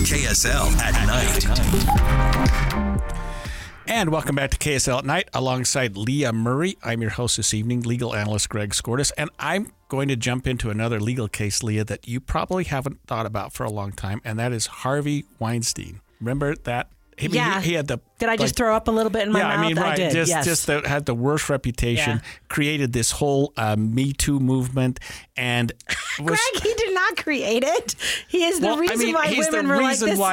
KSL at night. And welcome back to KSL at Night alongside Leah Murray. I'm your host this evening, legal analyst Greg Skordas, and I'm going to jump into another legal case, Leah, that you probably haven't thought about for a long time, and that is Harvey Weinstein. Remember that? He had the. Did I just throw up a little bit in my mouth? I mean, right. I did. Just had the worst reputation. Created this whole Me Too movement, and Greg, he did not create it. He is the reason why women were like this.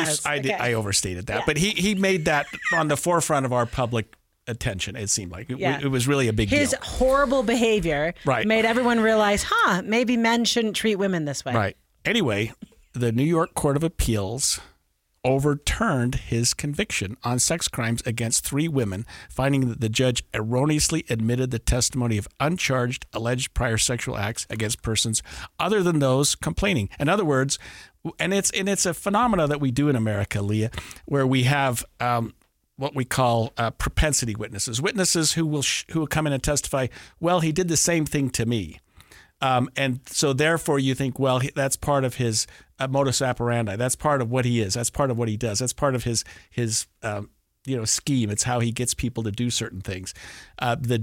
I overstated that, but he made that on the forefront of our public attention. It seemed like it was really a big deal. His horrible behavior made everyone realize, maybe men shouldn't treat women this way. Right. Anyway, the New York Court of Appeals overturned his conviction on sex crimes against 3 women, finding that the judge erroneously admitted the testimony of uncharged alleged prior sexual acts against persons other than those complaining. In other words, and it's a phenomena that we do in America, Leah, where we have what we call propensity witnesses who will come in and testify, well, he did the same thing to me. And so therefore you think, well, that's part of his modus operandi. That's part of what he is. That's part of what he does. That's part of his scheme. It's how he gets people to do certain things. The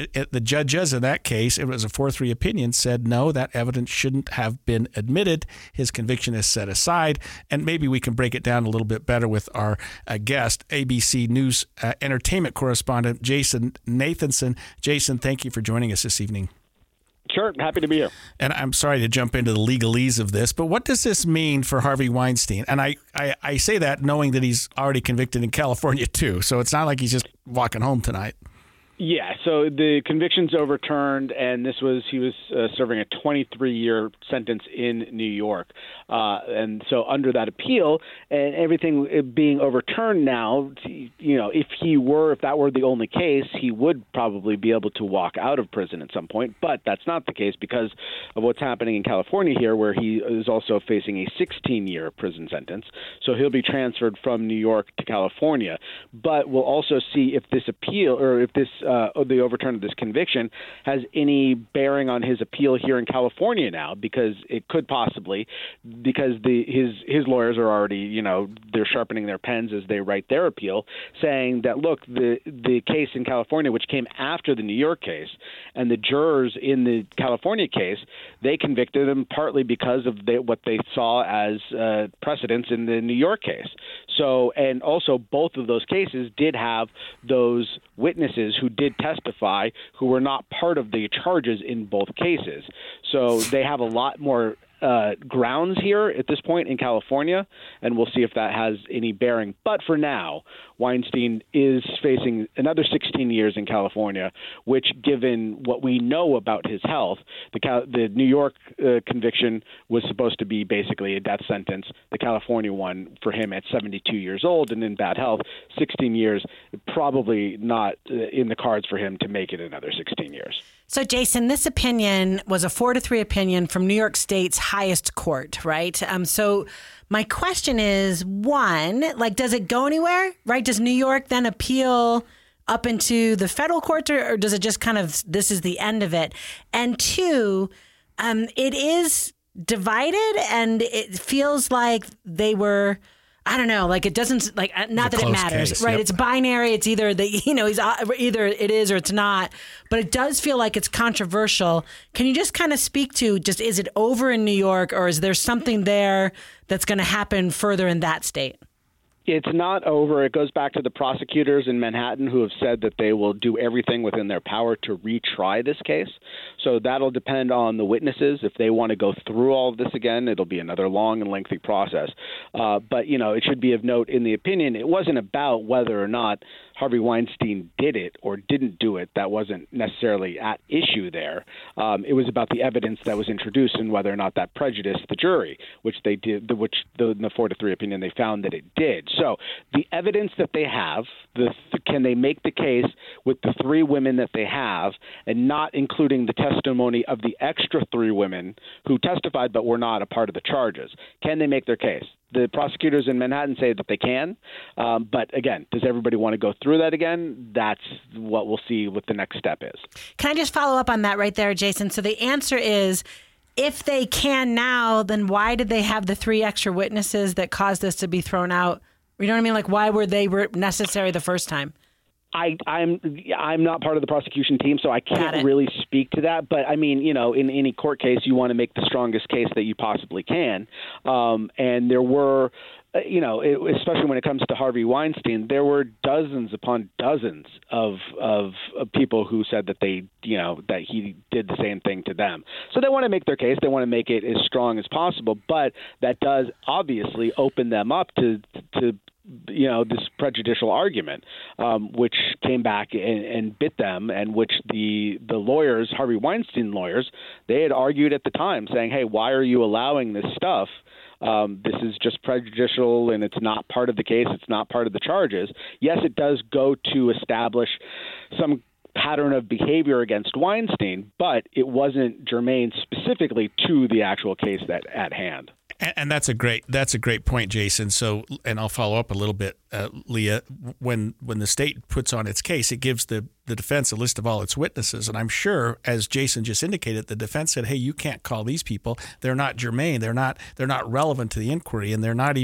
judges in that case, it was a 4-3 opinion, said no, that evidence shouldn't have been admitted. His conviction is set aside. And maybe we can break it down a little bit better with our guest, ABC News entertainment correspondent, Jason Nathanson. Jason, thank you for joining us this evening. Sure, happy to be here. And I'm sorry to jump into the legalese of this, but what does this mean for Harvey Weinstein? And I say that knowing that he's already convicted in California too, so it's not like he's just walking home tonight. Yeah, so the conviction's overturned, and he was serving a 23-year sentence in New York. And so under that appeal and everything being overturned now, if that were the only case, he would probably be able to walk out of prison at some point. But that's not the case because of what's happening in California here, where he is also facing a 16-year prison sentence. So he'll be transferred from New York to California. But we'll also see if this appeal or if this the overturn of this conviction has any bearing on his appeal here in California now, because it could possibly, because his lawyers are already, they're sharpening their pens as they write their appeal, saying that, look, the case in California, which came after the New York case, and the jurors in the California case, they convicted him partly because of what they saw as precedents in the New York case. So, and also both of those cases did have those witnesses who did testify who were not part of the charges in both cases. So they have a lot more grounds here at this point in California, and we'll see if that has any bearing. But for now, Weinstein is facing another 16 years in California, which, given what we know about his health, the New York conviction was supposed to be basically a death sentence. The California one for him at 72 years old and in bad health, 16 years, probably not in the cards for him to make it another 16 years. So, Jason, this opinion was a 4-3 opinion from New York State's highest court, right? So my question is, one, does it go anywhere, right? Does New York then appeal up into the federal court, or does it just kind of, this is the end of it? And two, it is divided, and it feels like they were, I don't know, it doesn't, not that it matters, case, right? Yep. It's binary. It's either he's either it is or it's not, but it does feel like it's controversial. Can you just kind of speak to is it over in New York, or is there something there that's going to happen further in that state? It's not over. It goes back to the prosecutors in Manhattan who have said that they will do everything within their power to retry this case. So that'll depend on the witnesses. If they want to go through all of this again, it'll be another long and lengthy process. But, it should be of note in the opinion, it wasn't about whether or not Harvey Weinstein did it or didn't do it. That wasn't necessarily at issue there. It was about the evidence that was introduced and whether or not that prejudiced the jury, which they did, in the 4-3 opinion, they found that it did. So the evidence that they have, can they make the case with the 3 women that they have, and not including the testimony of the extra 3 women who testified but were not a part of the charges? Can they make their case? The prosecutors in Manhattan say that they can. But again, does everybody want to go through that again? That's what we'll see what the next step is. Can I just follow up on that right there, Jason? So the answer is, if they can now, then why did they have the 3 extra witnesses that caused this to be thrown out? You know what I mean? Like, why were they necessary the first time? I'm not part of the prosecution team, so I can't really speak to that. But I mean, in any court case, you want to make the strongest case that you possibly can. And there were, especially when it comes to Harvey Weinstein, there were dozens upon dozens of people who said that that he did the same thing to them. So they want to make their case. They want to make it as strong as possible. But that does obviously open them up to this prejudicial argument, which came back and bit them, and which the lawyers, Harvey Weinstein lawyers, they had argued at the time, saying, hey, why are you allowing this stuff? This is just prejudicial, and it's not part of the case. It's not part of the charges. Yes, it does go to establish some pattern of behavior against Weinstein, but it wasn't germane specifically to the actual case at hand. And that's a great point, Jason. So, and I'll follow up a little bit, Leah. When the state puts on its case, it gives the defense a list of all its witnesses. And I'm sure, as Jason just indicated, the defense said, "Hey, you can't call these people. They're not germane. They're not relevant to the inquiry, and they don't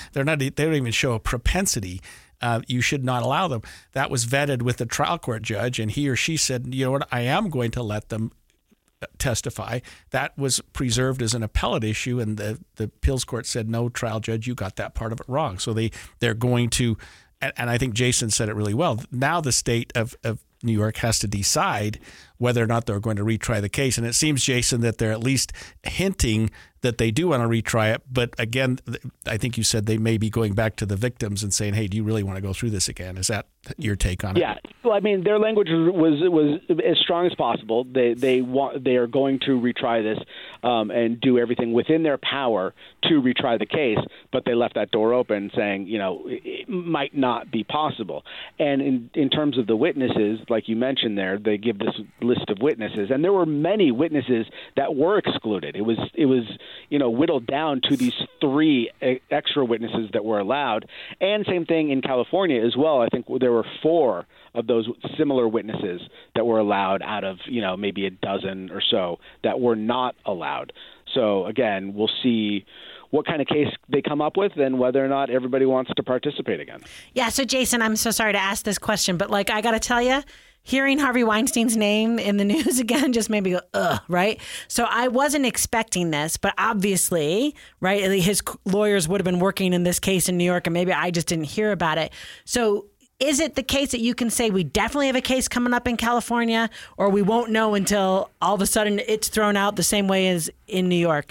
even show a propensity. You should not allow them." That was vetted with the trial court judge, and he or she said, "You know what? I am going to let them testify." That was preserved as an appellate issue, and the appeals court said, "No, trial judge, you got that part of it wrong." So they're going to, and I think Jason said it really well. Now the state of New York has to decide whether or not they're going to retry the case. And it seems, Jason, that they're at least hinting that they do want to retry it. But again, I think you said they may be going back to the victims and saying, "Hey, do you really want to go through this again?" Is that your take on it? Yeah. Well, I mean, their language was as strong as possible. They are going to retry this and do everything within their power to retry the case, but they left that door open, saying, it might not be possible. And in terms of the witnesses, like you mentioned there, they give this list of witnesses, and there were many witnesses that were excluded. It was whittled down to these 3 extra witnesses that were allowed. And same thing in California as well. I think there were 4 of those similar witnesses that were allowed out of, maybe a dozen or so that were not allowed. So again, we'll see what kind of case they come up with and whether or not everybody wants to participate again. Yeah. So Jason, I'm so sorry to ask this question, but I got to tell you, hearing Harvey Weinstein's name in the news again just made me go, ugh, right? So I wasn't expecting this, but obviously, right, his lawyers would have been working in this case in New York, and maybe I just didn't hear about it. So is it the case that you can say we definitely have a case coming up in California, or we won't know until all of a sudden it's thrown out the same way as in New York?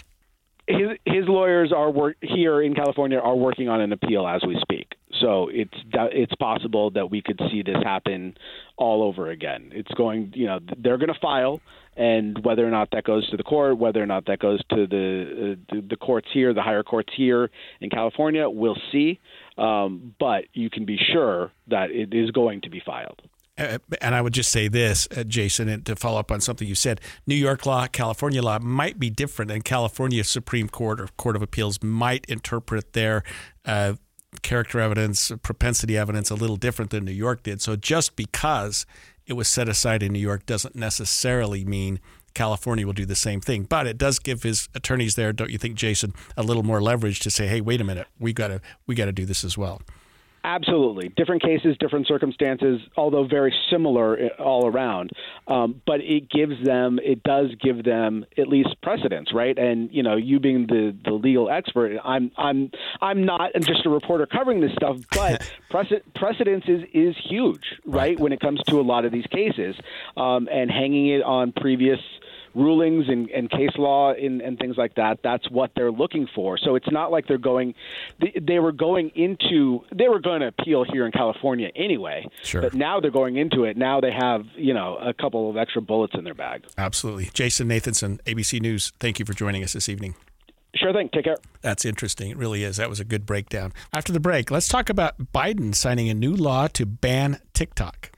His lawyers here in California are working on an appeal as we speak. So it's possible that we could see this happen all over again. It's going, they're going to file, and whether or not that goes to the court, whether or not that goes to the courts here, the higher courts here in California, we'll see. But you can be sure that it is going to be filed. And I would just say this, Jason, and to follow up on something you said, New York law, California law might be different, and California Supreme Court or Court of Appeals might interpret their character evidence, propensity evidence a little different than New York did. So just because it was set aside in New York doesn't necessarily mean California will do the same thing. But it does give his attorneys there, don't you think, Jason, a little more leverage to say, hey, wait a minute, we got to do this as well. Absolutely. Different cases, different circumstances, although very similar all around. But it does give them at least precedence, right? And, you being the legal expert, I'm not just a reporter covering this stuff, but precedence is huge, right? When it comes to a lot of these cases, and hanging it on previous rulings and case law and things like that. That's what they're looking for. So it's not like they were going to appeal here in California anyway. Sure. But now they're going into it. Now they have, a couple of extra bullets in their bag. Absolutely. Jason Nathanson, ABC News, thank you for joining us this evening. Sure thing. Take care. That's interesting. It really is. That was a good breakdown. After the break, let's talk about Biden signing a new law to ban TikTok.